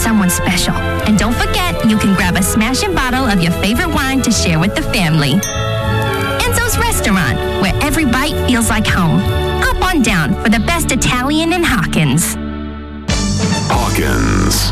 someone special. And don't forget, you can grab a smashing bottle of your favorite wine to share with the family. Enzo's Restaurant, where every bite feels like home. Hop on down for the best Italian in Hawkins. Hawkins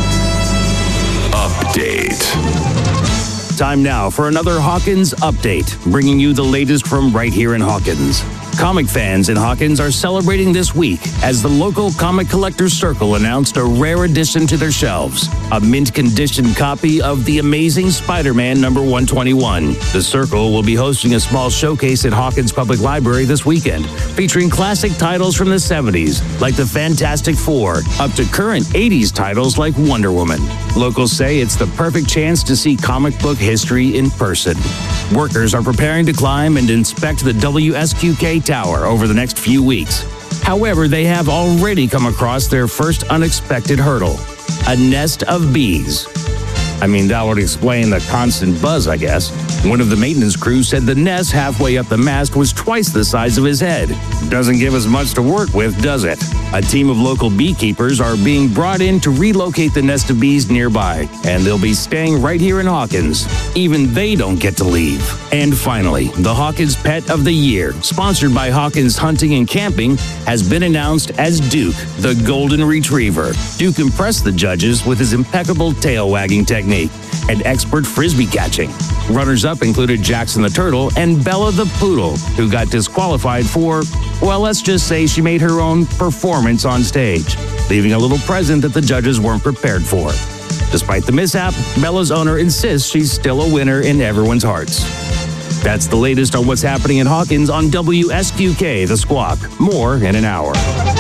Update. Time now for another Hawkins Update, bringing you the latest from right here in Hawkins. Comic fans in Hawkins are celebrating this week as the local Comic Collectors Circle announced a rare addition to their shelves, a mint-condition copy of The Amazing Spider-Man number 121. The Circle will be hosting a small showcase at Hawkins Public Library this weekend, featuring classic titles from the 70s, like the Fantastic Four, up to current 80s titles like Wonder Woman. Locals say it's the perfect chance to see comic book history in person. Workers are preparing to climb and inspect the WSQK Tower over the next few weeks. However, they have already come across their first unexpected hurdle: a nest of bees. I mean, that would explain the constant buzz, I guess. One of the maintenance crew said the nest halfway up the mast was twice the size of his head. Doesn't give us much to work with, does it? A team of local beekeepers are being brought in to relocate the nest of bees nearby, and they'll be staying right here in Hawkins. Even they don't get to leave. And finally, the Hawkins Pet of the Year, sponsored by Hawkins Hunting and Camping, has been announced as Duke, the Golden Retriever. Duke impressed the judges with his impeccable tail-wagging technique and expert frisbee catching. Runners-up included Jackson the Turtle and Bella the Poodle, who got disqualified for, well, let's just say she made her own performance on stage, leaving a little present that the judges weren't prepared for. Despite the mishap, Bella's owner insists she's still a winner in everyone's hearts. That's the latest on what's happening in Hawkins on WSQK, The Squawk. More in an hour.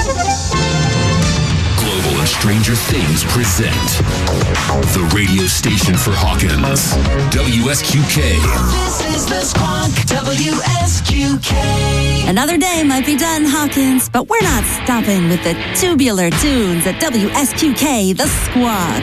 Global and Stranger Things present the radio station for Hawkins, WSQK. This is The Squawk, WSQK. Another day might be done, Hawkins, but we're not stopping with the tubular tunes at WSQK, The Squawk.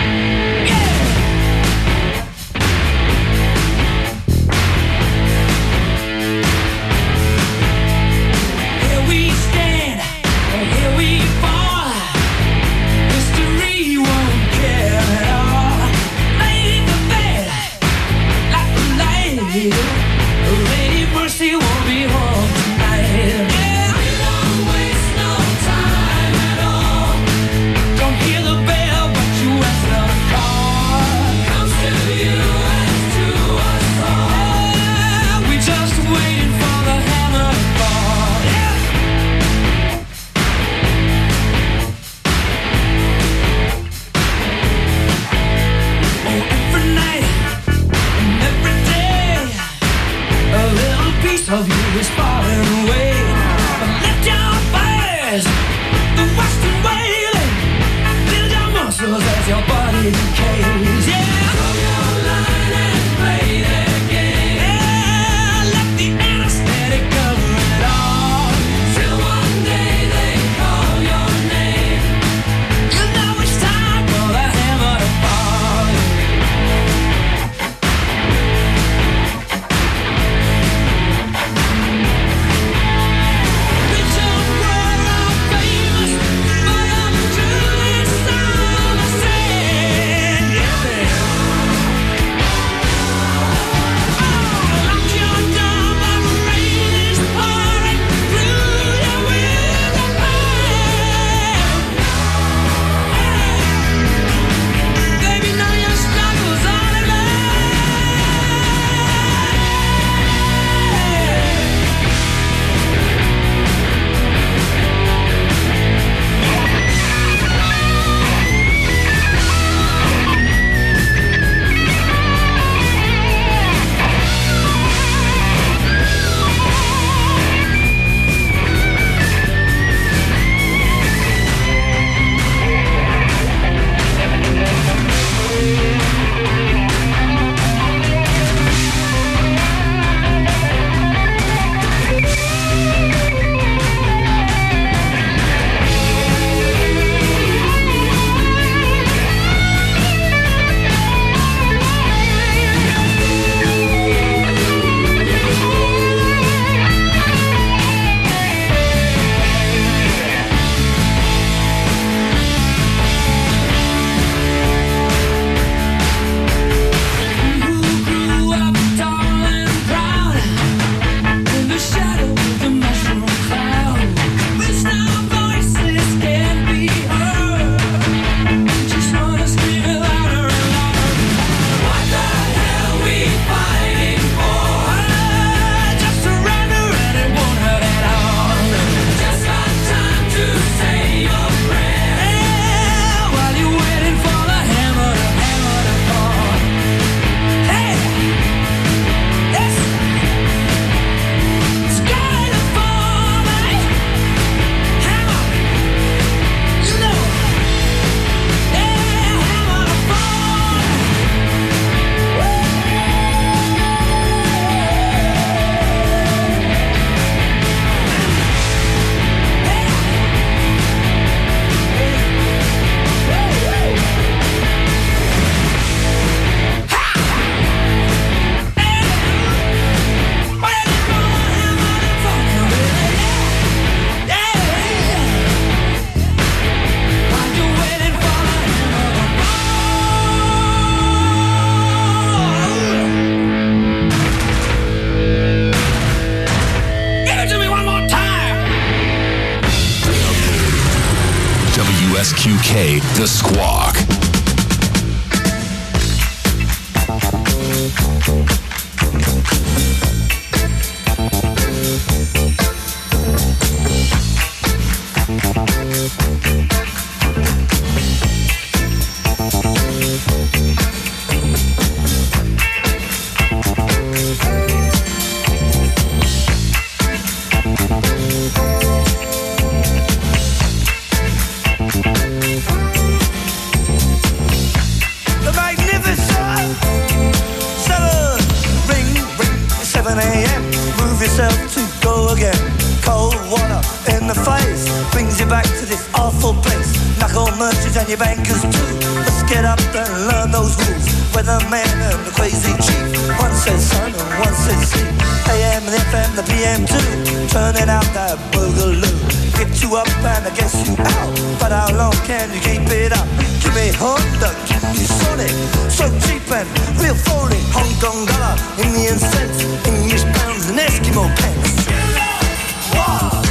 Of you is falling away, but lift your fires, the western wailing, build your muscles as your body decays, yeah. Throw your line and play their game, yeah. Let the anesthetic cover it all, till one day they call your name. You know it's time for the hammer to fall. Yeah. WSQK, The Squawk. And your bankers too. Let's get up and learn those rules. Weatherman and the crazy chief. One says sun and one says sea. AM and FM, the PM too. Turning out that boogaloo. Get you up and I guess you out. But how long can you keep it up? Give me Honda, give me Sonic. So cheap and real phony. Hong Kong dollar, Indian cents, English pounds and Eskimo pence. Wow.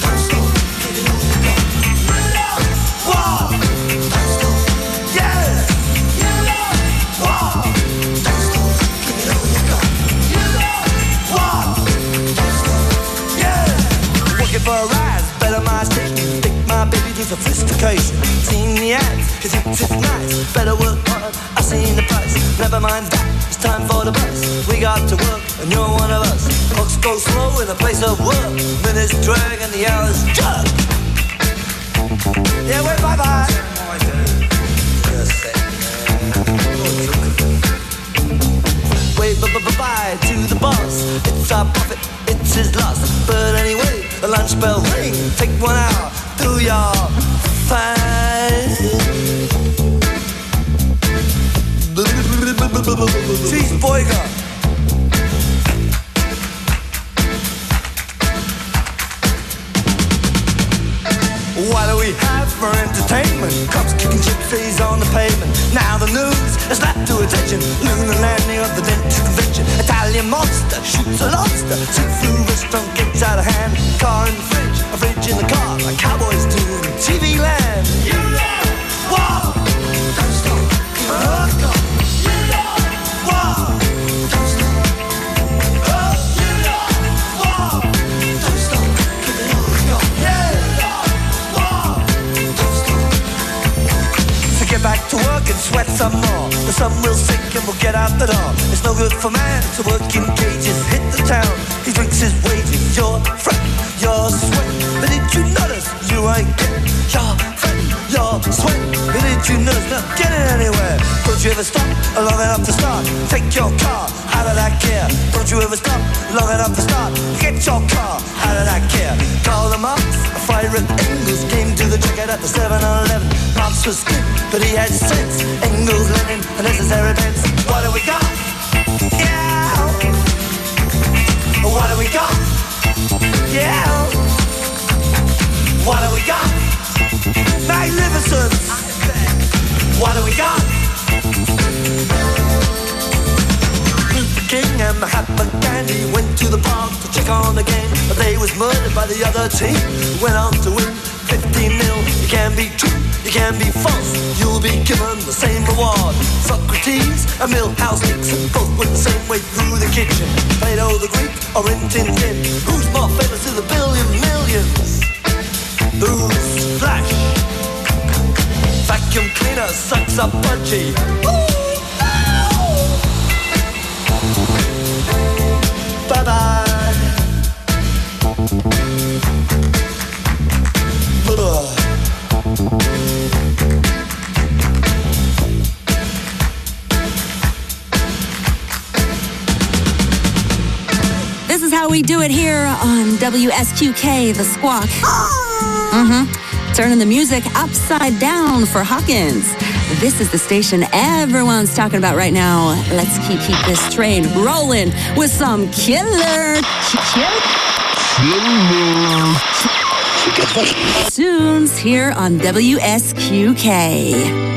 For a rise, better my station. Take my baby to sophistication. Seen the ads, cause it's nice. Better work hard, I've seen the price. Never mind that, it's time for the bus. We got to work, and you're one of us. Clocks go slow in the place of work. Minutes drag and the hours jug. Yeah, wait, bye-bye. Wait, bye-bye to the boss. It's our profit, it's his loss. But anyway, the lunch bell ring. Take 1 hour, do your fine. Cheeseburger. What do we have for entertainment? Cops kicking gypsies on the pavement. Now the news has slapped to attention. Lunar landing of the dentist convention. Italian monster shoots a lobster. Seafood restaurant gets out of hand. Car in the fridge, a fridge in the car, like cowboys do in TV land. You know what? Don't stop, keep it hooked up. You know what? Don't stop. Oh, you know what? Don't stop, keep it hooked up. Yeah. Get back to work and sweat some more. The sun will sink and we'll get out the door. It's no good for man to work in cages. Hit the town, he drinks his wages. You're fretting, you're sweating. But did you notice you ain't getting? You're fretting, you're sweating. But did you notice not getting anywhere? Don't you ever stop long enough to start? Take your car out of that gear. Don't you ever stop long enough to start? Get your car out of that gear. Call the Marx, a fire at Engels. Came to the checkout at the 7-Eleven. Marx was good, but he had sense. Engels, Lenin, a necessary pence. What do we got? Yeah. What do we got? Yeah. What do we got? Magnificence. What do we got? Luther King and Mahatma Gandhi went to the park to check on the game, but they was murdered by the other team. Went on to win 15-0. You can be true, you can be false. You'll be given the same reward. Socrates and Milhouse Nixon both went the same way through the kitchen. Plato the Greek or Rin Tin Tin. Who's more famous to the billion millions? Who's Flash? Vacuum cleaner sucks up Budgie. Bye-bye. This is how we do it here on WSQK, The Squawk. Turning the music upside down for Hawkins. This is the station everyone's talking about right now. Let's keep this train rolling with some killer tunes here on WSQK.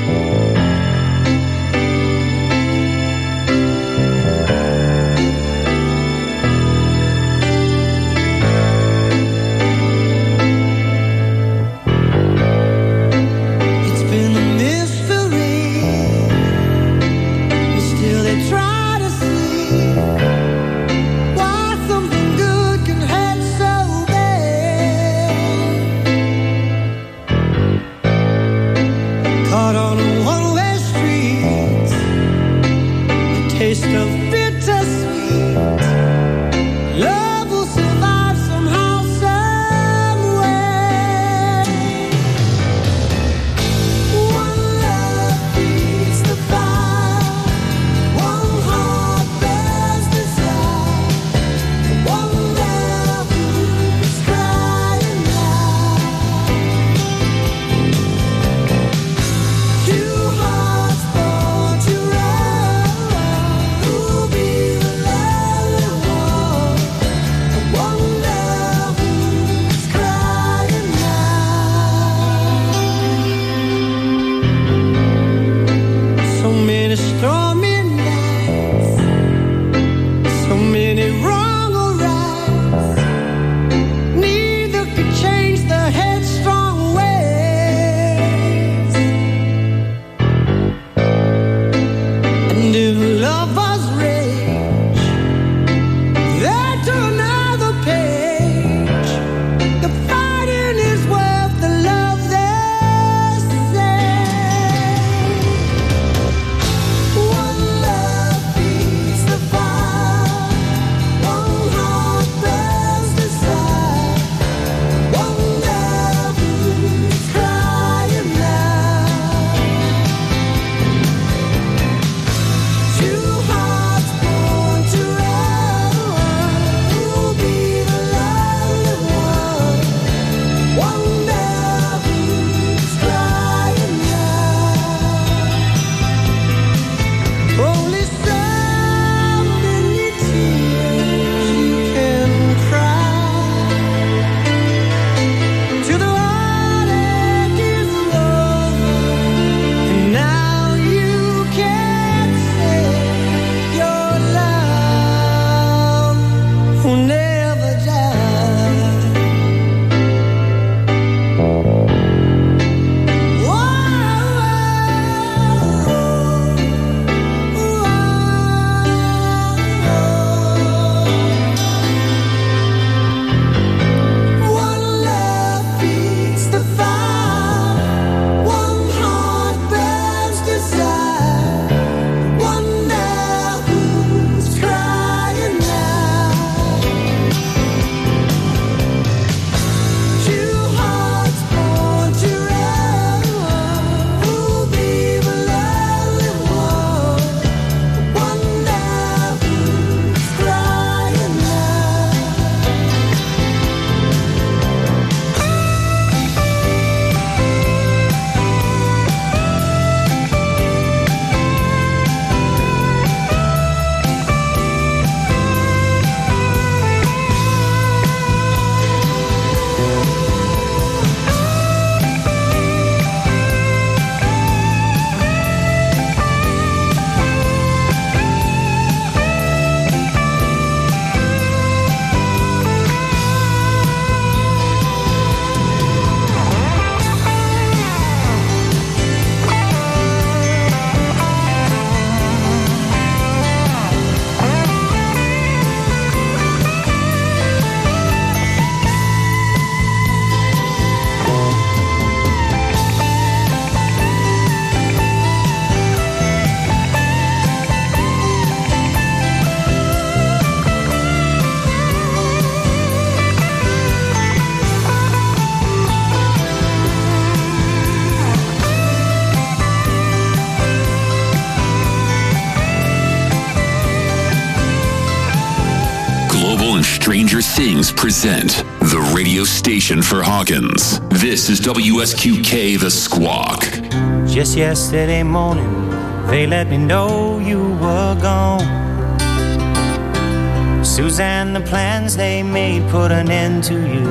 Things present the radio station for Hawkins. This is WSQK The Squawk. Just yesterday morning, they let me know you were gone. Suzanne, the plans they made put an end to you.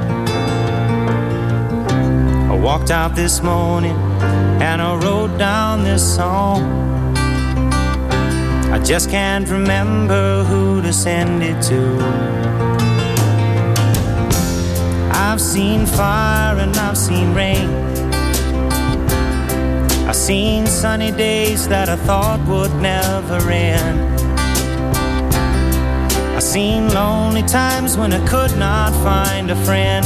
I walked out this morning and I wrote down this song. I just can't remember who to send it to. I've seen fire and I've seen rain. I've seen sunny days that I thought would never end. I've seen lonely times when I could not find a friend.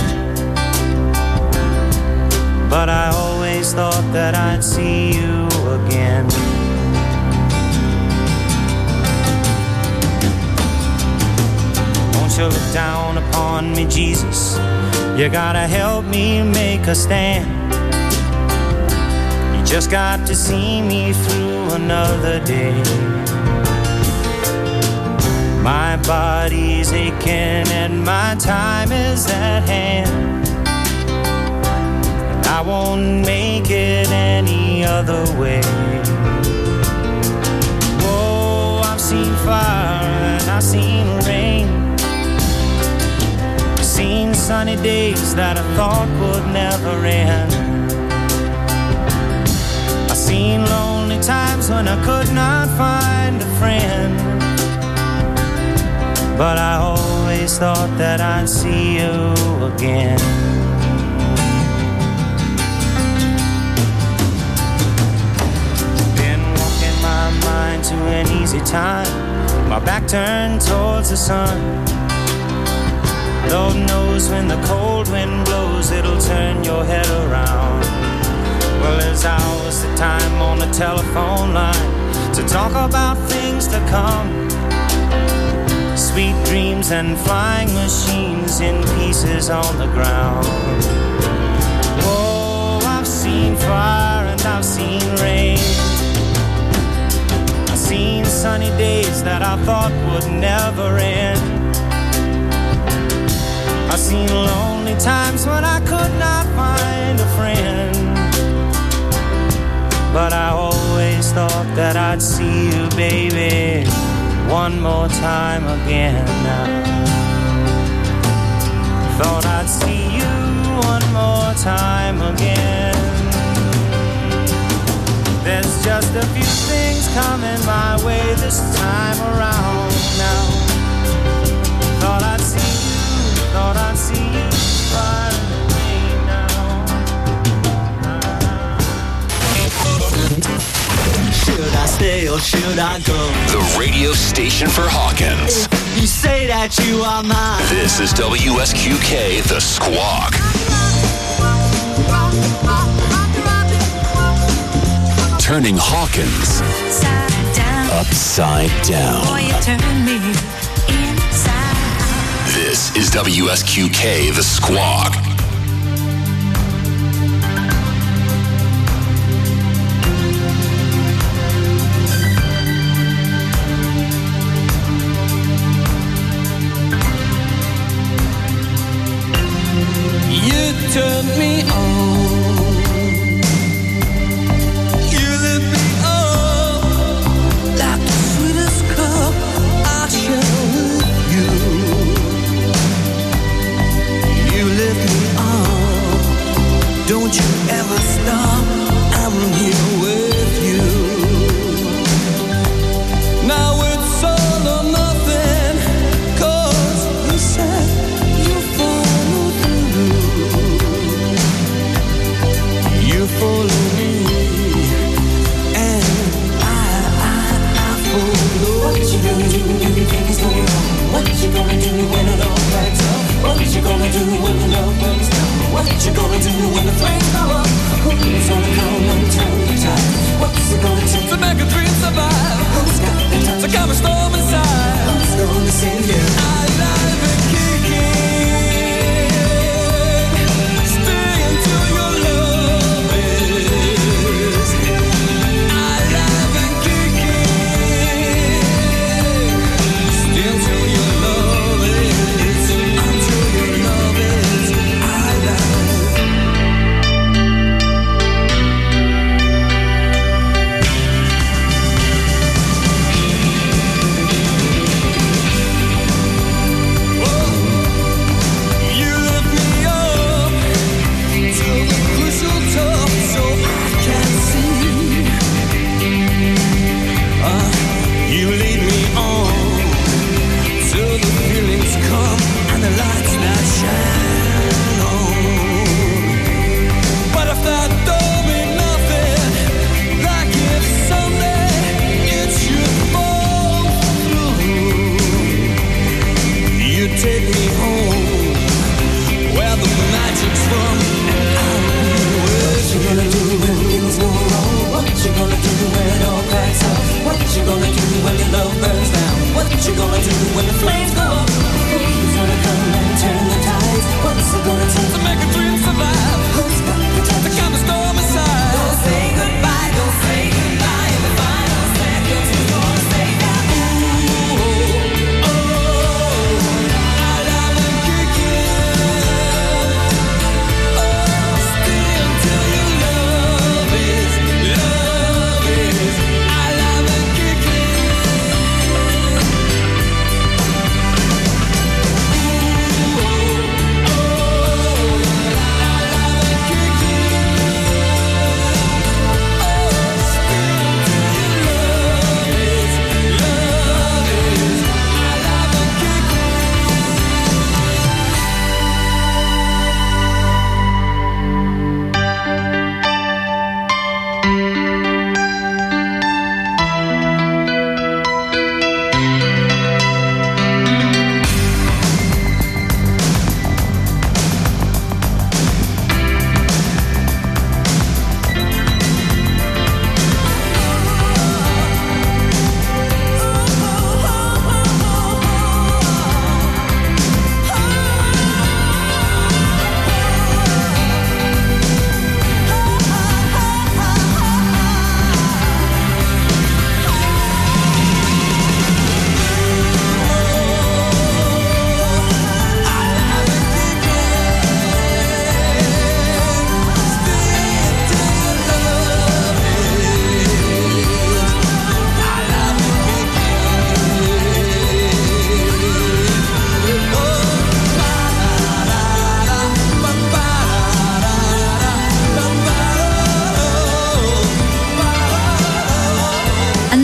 But I always thought that I'd see you again. Won't you look down upon me, Jesus? You gotta help me make a stand. You just got to see me through another day. My body's aching and my time is at hand. I won't make it any other way. Whoa, I've seen fire and I've seen rain. I've seen sunny days that I thought would never end. I've seen lonely times when I could not find a friend. But I always thought that I'd see you again. To an easy time, my back turned towards the sun. Lord knows when the cold wind blows, it'll turn your head around. Well, there's hours of time on the telephone line to talk about things to come. Sweet dreams and flying machines in pieces on the ground. Oh, I've seen fire and I've seen rain. Seen sunny days that I thought would never end. I've seen lonely times when I could not find a friend. But I always thought that I'd see you, baby, one more time again now. Thought I'd see you one more time again. There's just a few things coming my way this time around now. Thought I'd see you far away now. Should I stay or should I go? The radio station for Hawkins. You say that you are mine. This is WSQK The Squawk. Turning Hawkins upside down. Boy, you turn me inside. This is WSQK The Squawk. You turn me on. You lift me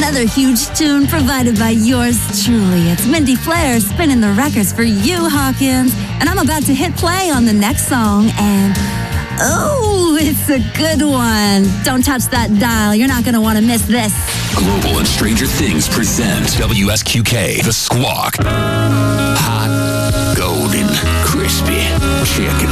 Another huge tune provided by yours truly. It's Mindy Flair spinning the records for you, Hawkins. And I'm about to hit play on the next song, and oh, it's a good one. Don't touch that dial. You're not going to want to miss this. Global and Stranger Things present WSQK, The Squawk. Hot, golden, crispy chicken.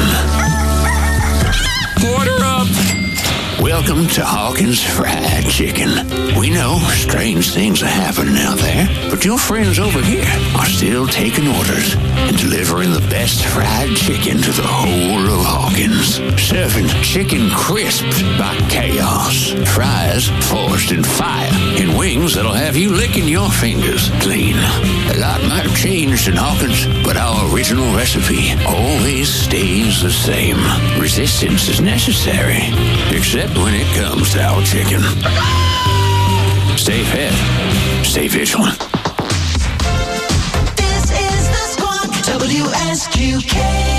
Order up! Welcome to Hawkins Fried Chicken. We know strange things are happening out there, but your friends over here are still taking orders and delivering the best fried chicken to the whole of Hawkins. Serving chicken crisped by chaos, fries forged in fire, and wings that'll have you licking your fingers clean. A lot might have changed in Hawkins, but our original recipe always stays the same. Resistance is necessary, except when it comes to our chicken. Stay fed, stay vigilant. This is The Squawk, WSQK.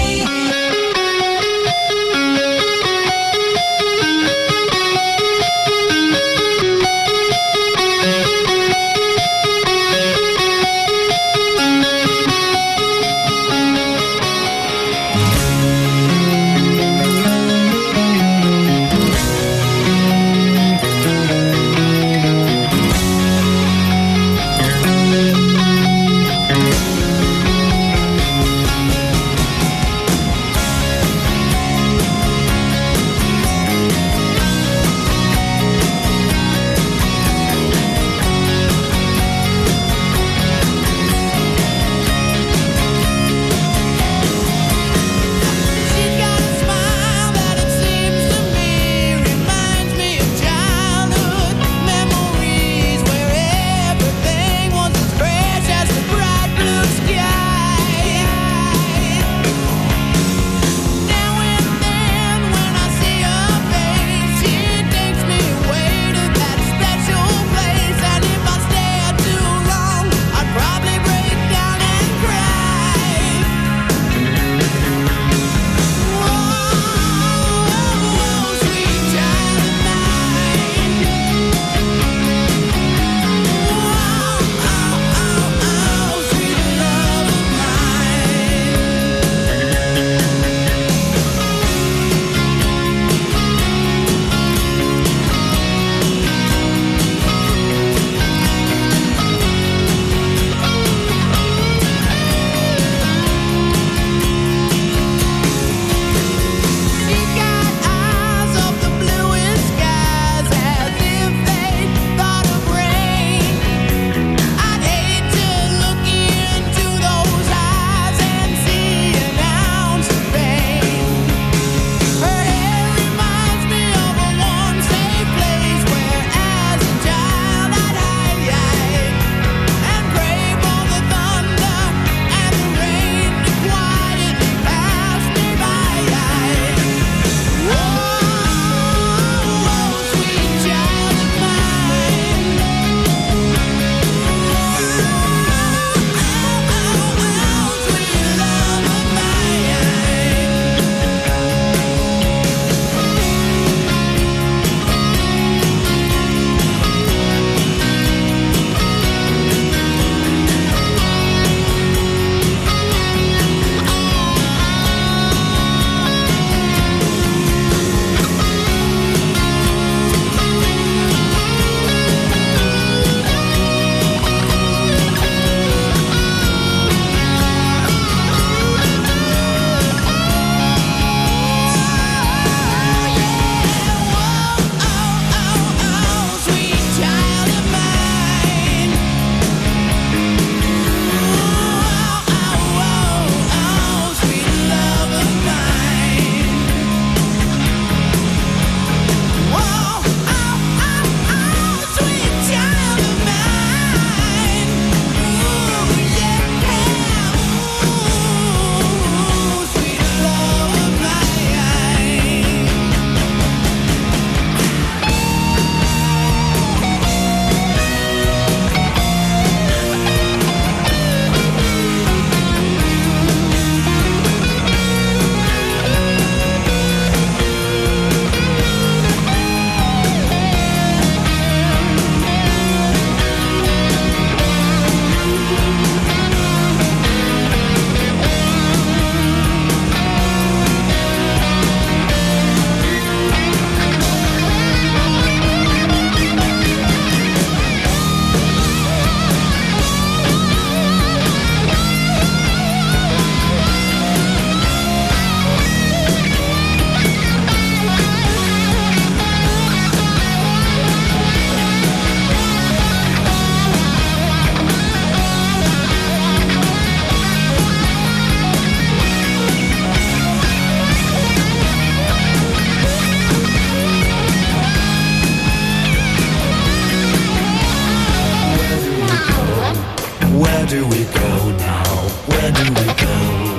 do we go now? Where do we go?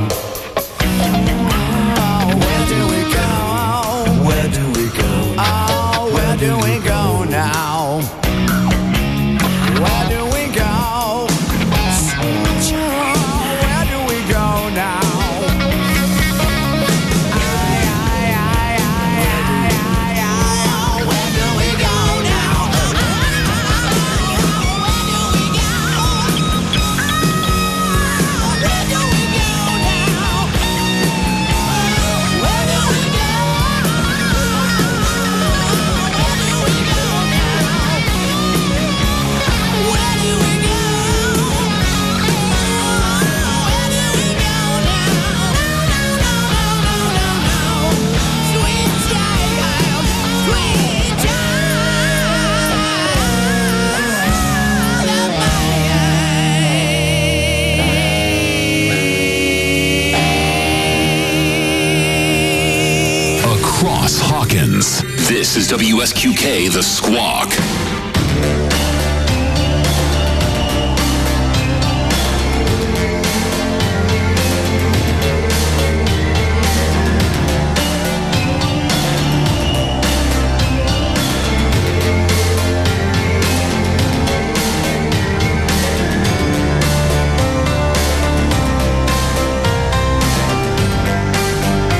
Where do we go? Where do we go? Oh, where do we go now? Where do we go? Where do we go now? Where do we go now? Where do we go now? Where do we go? Where do we go now? Where do we go? Where do we go now? Sweet child, sweet Across Hawkins, this is WSQK The Squawk.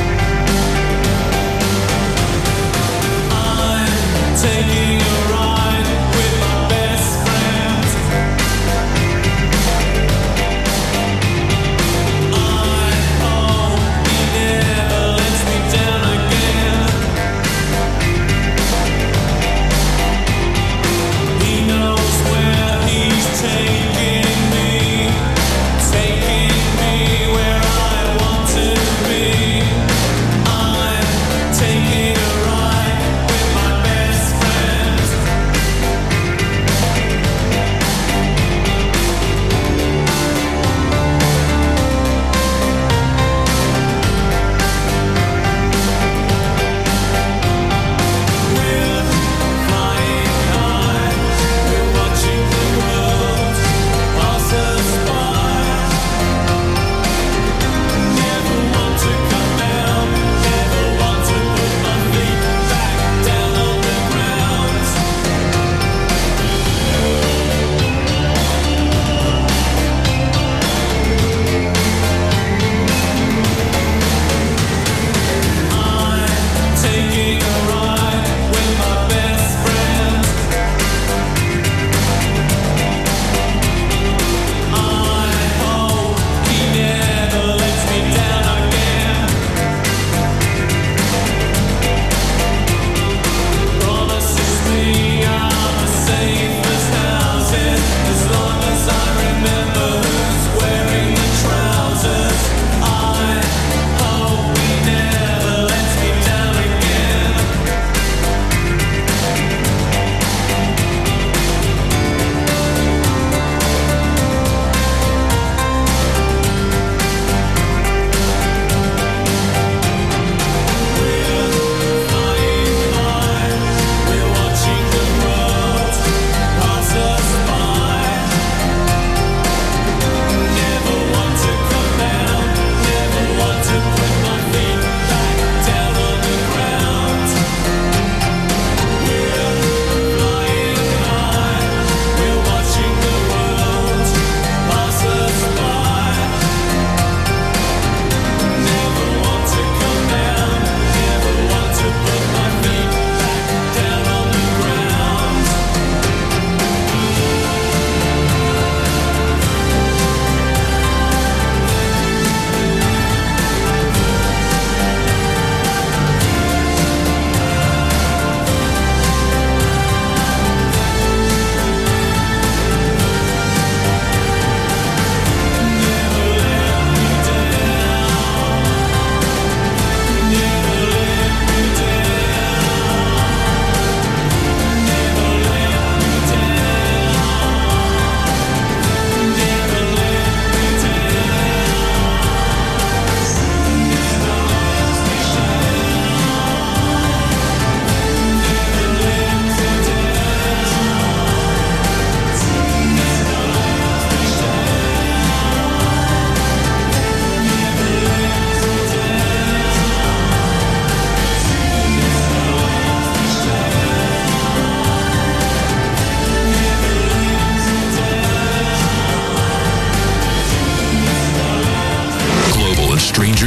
Taking a ride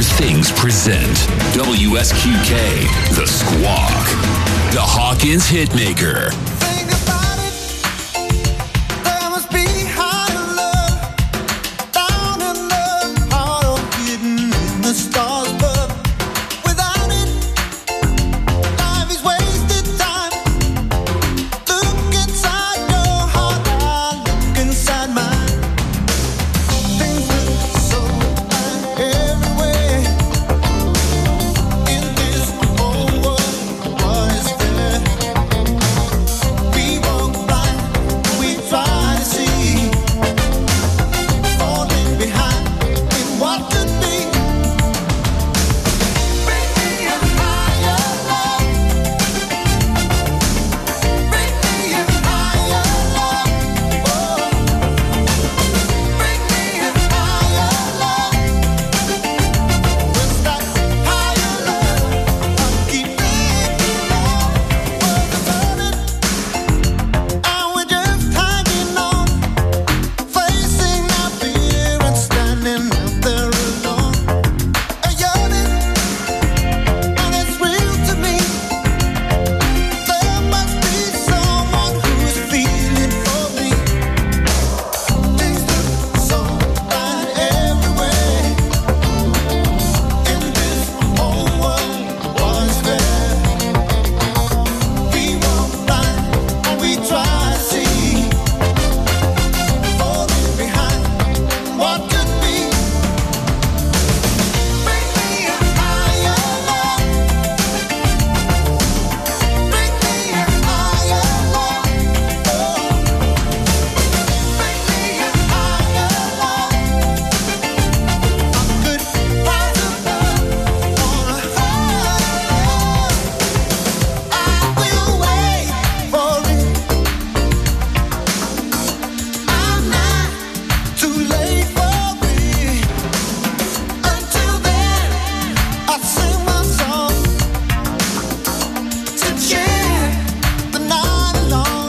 Things present WSQK, The Squawk, the Hawkins Hitmaker. Think about it. There must be higher love down in the heart of hidden in the stars, but without it, life is wasted time. Look inside your heart, I look inside mine. Things look so bad everywhere. In this whole world, what is there? We walk blind, we try to see, falling behind in what could be. Bring me a higher love. Bring me a higher love. Oh, bring me a higher love. What's that higher love? I'll keep thinking of what's turning, and we're just hanging on, facing our fear and standing out there alone. A yearning, and it's real to me. There must be someone who's feeling for me. Things look so bad everywhere. In this whole world, what is there? We walk blind and we try to see, falling behind what could be. Bring me a higher love. Bring me a higher love. Oh, bring me a higher love. I could rise above on a higher love. I will wait for it. I'm not too late for it. Until then, I sing my song to cheer the night along.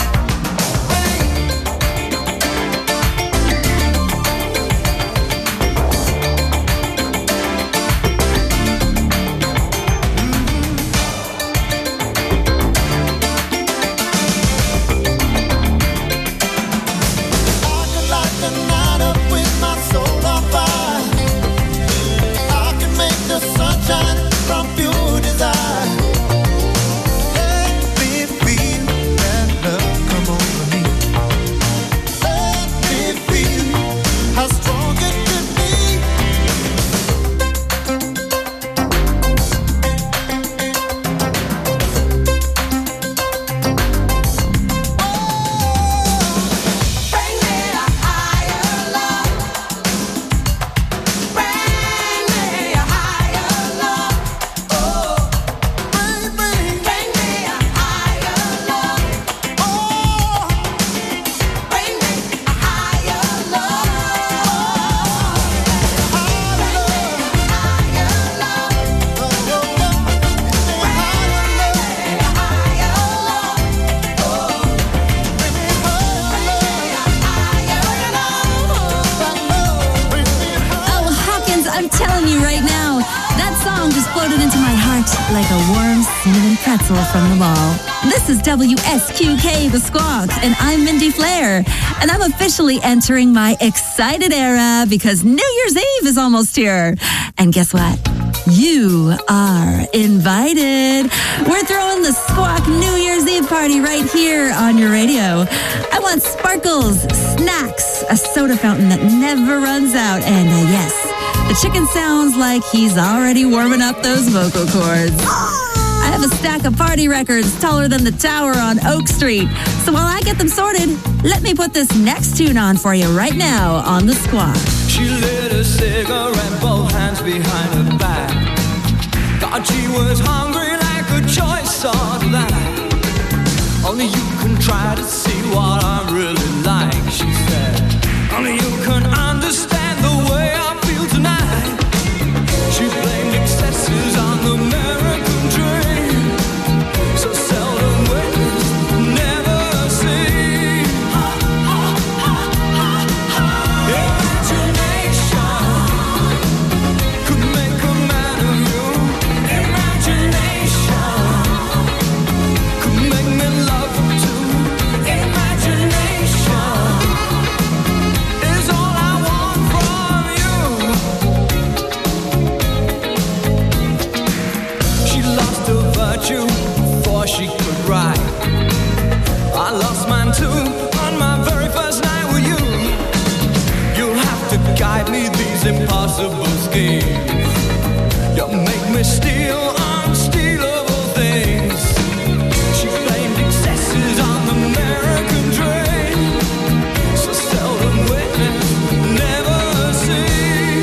I could light the night up with my soul on fire. I can make the sunshine from pure desire. Let me feel that love come over me. Let me feel how strong it could be. Bring me a higher love. Bring me a higher love. Oh, bring me a higher love. Oh, bring me a higher love. Oh, Hawkins, I'm telling you right now, that song just floated into my heart like a warm cinnamon pretzel from the mall. This is WSQK The Squawk, and I'm Mindy Flair. And I'm officially entering my excited era because New Year's Eve is almost here. And guess what? You are invited. We're throwing the Squawk New Year's Eve party right here on your radio. I want sparkles, snacks, a soda fountain that never runs out, and yes, the chicken sounds like he's already warming up those vocal cords. I have a stack of party records taller than the tower on Oak Street. So while I get them sorted, let me put this next tune on for you right now on The Squawk. She lit a cigarette, both hands behind her back. Thought she was hungry like a choice of that. Only you can try to see what I'm really like, she said. Only you can understand the way I feel tonight. She blamed excesses on the American dream. So seldom witnessed, never seen. Imagination could make cry. I lost mine too on my very first night with you. You'll have to guide me these impossible schemes. You make me steal unstealable things. She blamed excesses on the American dream. So seldom witness, never see.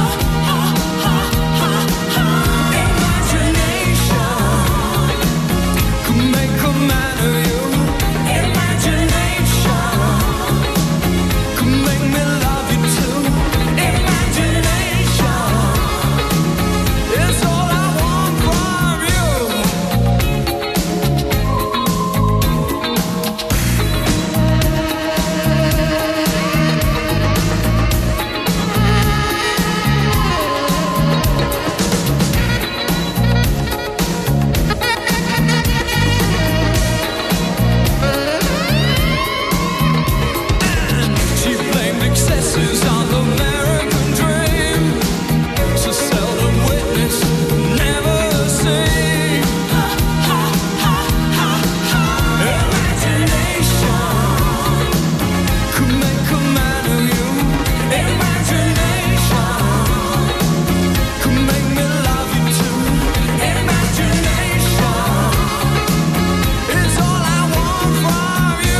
Imagination could make a man of you. Imagination could make me love you too. Imagination is all I want from you. She blamed excesses on the American dream. So seldom witness, never see. Imagination could make a man of you. Imagination could make me love you too. Imagination is all I want from you.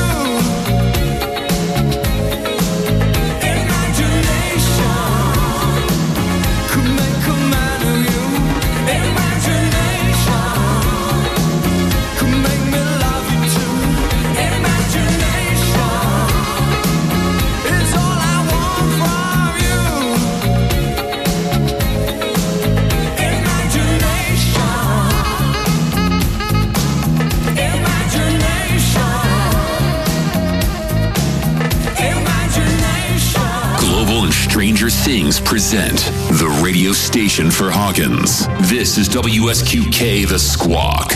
Imagination could make a man of you. Imagination could make me love you too. Imagination is all I want from you. Imagination. Global and Stranger Things present the radio station for Hawkins. This is WSQK The Squawk.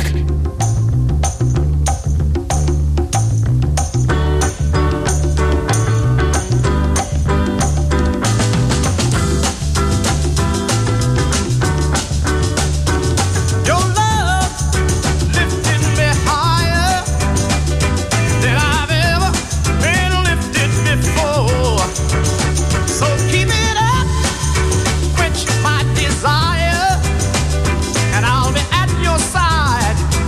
Your love lifted me higher than I've ever been lifted before. So keep it up, quench my desire, and I'll be at your side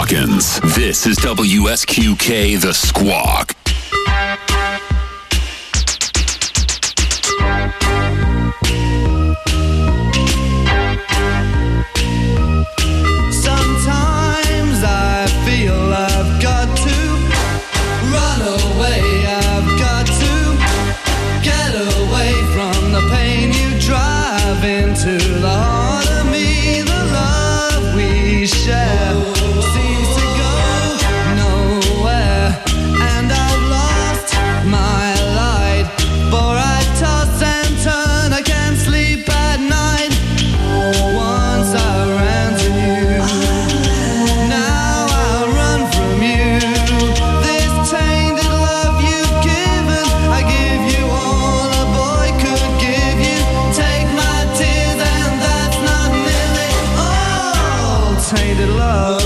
Hawkins. This is WSQK The Squawk. Sometimes I feel I've got to run away. I've got to get away from the pain you drive into the heart of me. The love we share seems to go nowhere, and I've lost my light. For I toss and turn, I can't sleep at night. Once I ran to you, now I run from you. This tainted love you've given, I give you all a boy could give you. Take my tears and that's not nearly all. Tainted love,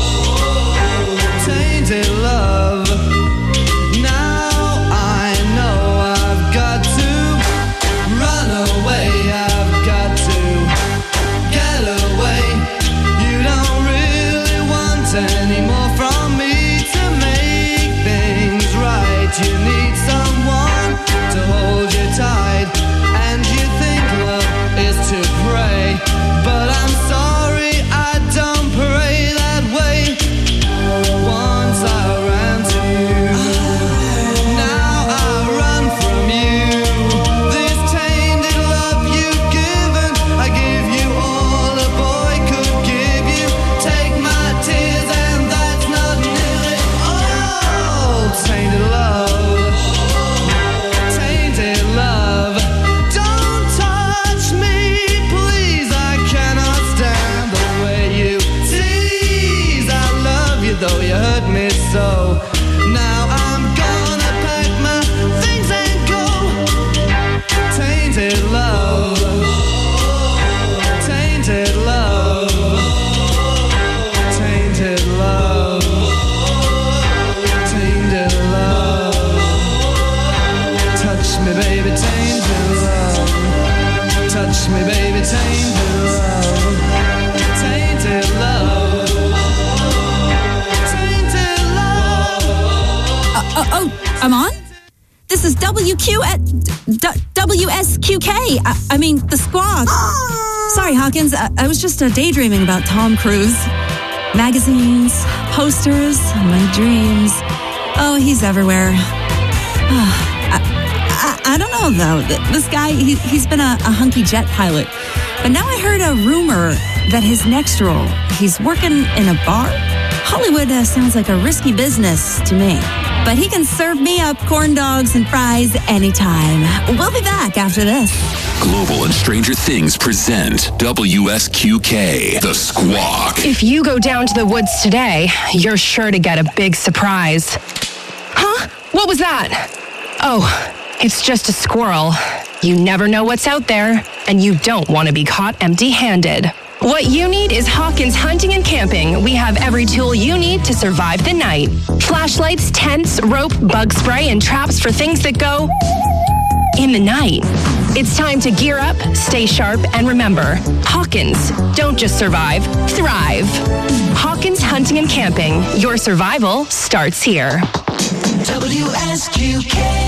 tainted love. Now I know I've got to run away. I've got to get away. You don't really want any more from me to make things right. You need someone to hold you tight, and you think love is to pray, but I'm sorry, I don't pray that way. Once I ran to you, now I run from you. This tainted love you've given, I give you all a boy could give you. Take my tears and that's not nearly all. Tainted love, tainted love. Don't touch me, please, I cannot stand the way you tease. I love you though you hurt me so. Now I'm gonna pack my things and go. Tainted love, tainted love, tainted love, tainted love. Touch me, baby, tainted love. Touch me, baby, tainted love. Tainted love. Tainted love. Oh, I'm on? This is WSQK. I mean, The Squawk. Sorry, Hawkins. I was just daydreaming about Tom Cruise. Magazines, posters, my dreams. Oh, he's everywhere. I don't know, though. This guy, he's been a hunky jet pilot. But now I heard a rumor that his next role, he's working in a bar. Hollywood sounds like a risky business to me. But he can serve me up corn dogs and fries anytime. We'll be back after this. Global and Stranger Things present WSQK The Squawk. If you go down to the woods today, you're sure to get a big surprise. Huh? What was that? Oh, it's just a squirrel. You never know what's out there, and you don't want to be caught empty-handed. What you need is Hawkins Hunting and Camping. We have every tool you need to survive the night. Flashlights, tents, rope, bug spray, and traps for things that go in the night. It's time to gear up, stay sharp, and remember, Hawkins, don't just survive, thrive. Hawkins Hunting and Camping. Your survival starts here. WSQK.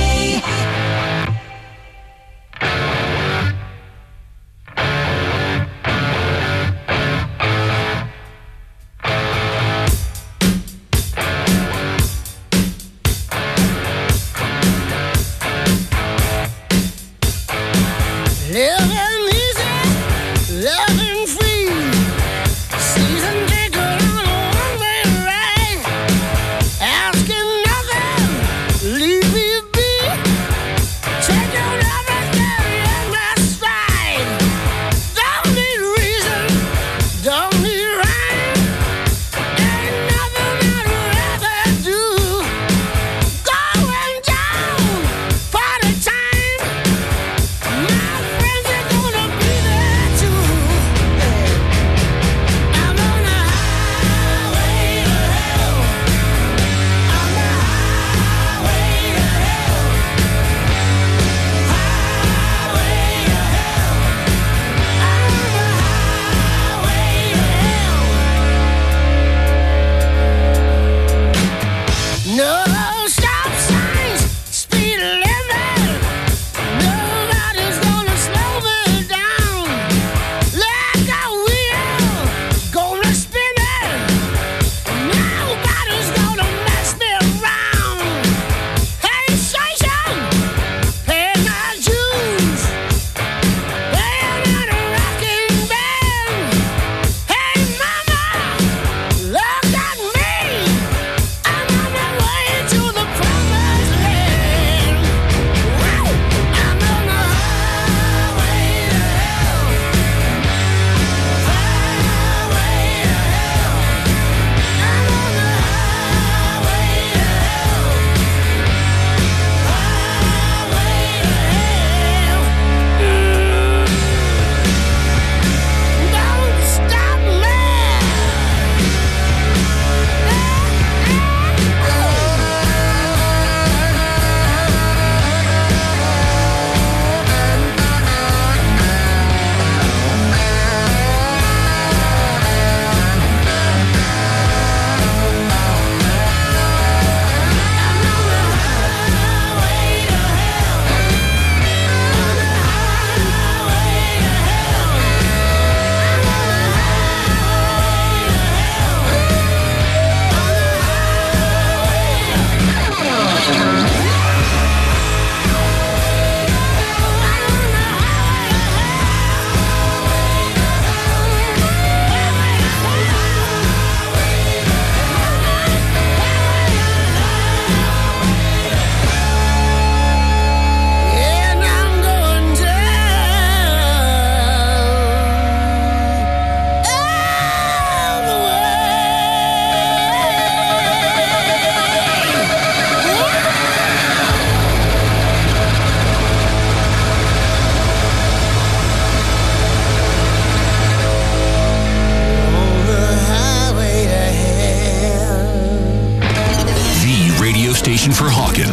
Living easy, loving free. Season ticket on a one-way ride. Asking nothing, leave me be.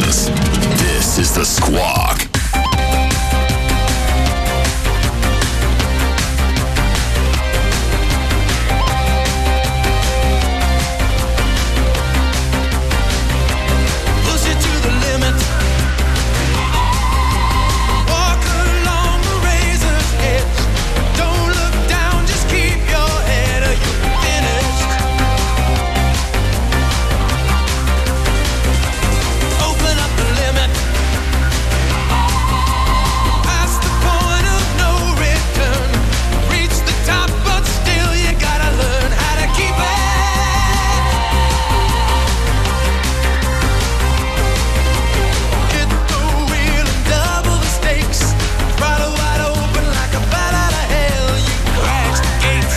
Hawkins. This is The Squawk. Push it to the limit. Walk along the razor's edge. Don't look down, just keep your head or you're finished. Open up the limit. Past the point of no return. Reach the top, but still you gotta learn how to keep it. Hit the wheel and double the stakes. Throttle wide open like a bat out of hell. You crash the gate.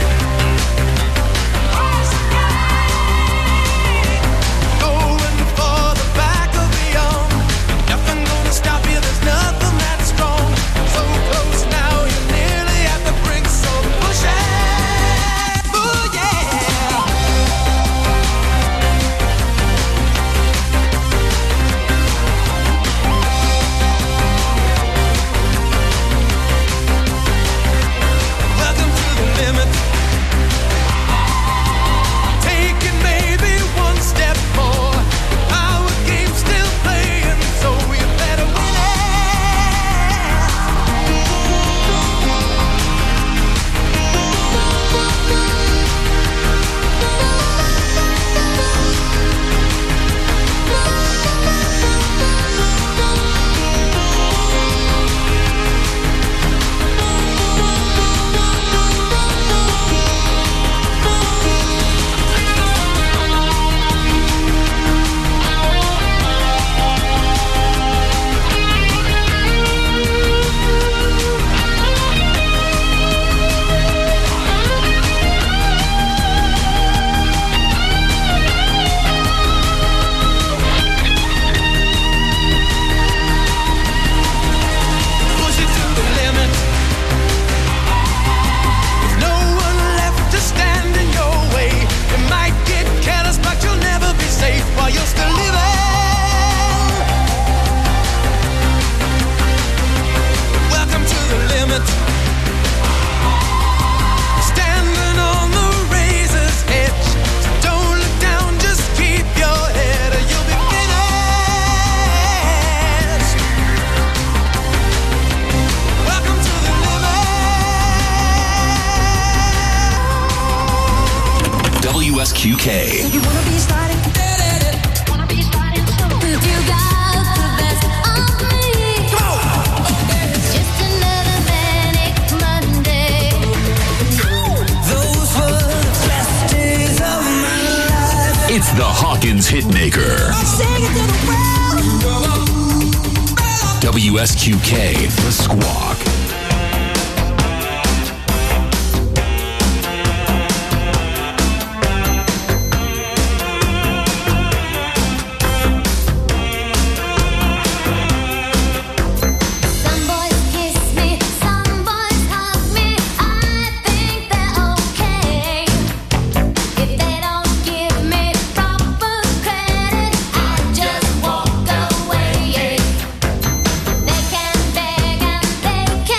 Going for the back of the arm. Nothing gonna stop you. There's nothing that strong. So close now, you're nearly at the brink. So push it. Oh yeah. Welcome to the limit. Take it maybe one step more. Our game's still playing, so you better win push it to the limit. There's no one left to stand in your way. You might get careless, but you'll never be safe while you're still living. Welcome to the limit. Standing on the razor's edge. So don't look down, just keep your head or you'll be finished. Welcome to the limit. WSQK. You wanna be starting? You got the best of me. Just another manic Monday. Those were the best days of my life. It's the Hawkins Hitmaker. Sing it to the world. WSQK, The Squawk. Some boys kiss me, some boys hug me. I think they're okay. If they don't give me proper credit, I just walk away. They can beg and they can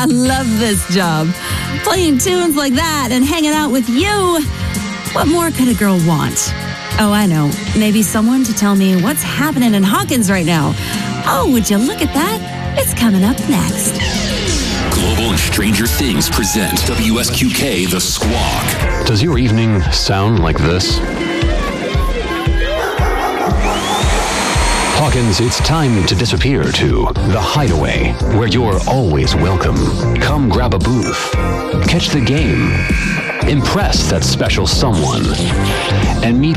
love this job. Playing tunes like that and hanging out with you. What more could a girl want? Oh, I know. Maybe someone to tell me what's happening in Hawkins right now. Oh, would you look at that? It's coming up next. Global and Stranger Things present WSQK The Squawk. Does your evening sound like this? Hawkins, it's time to disappear to The Hideaway, where you're always welcome. Come grab a booth, catch the game, impress that special someone, and meet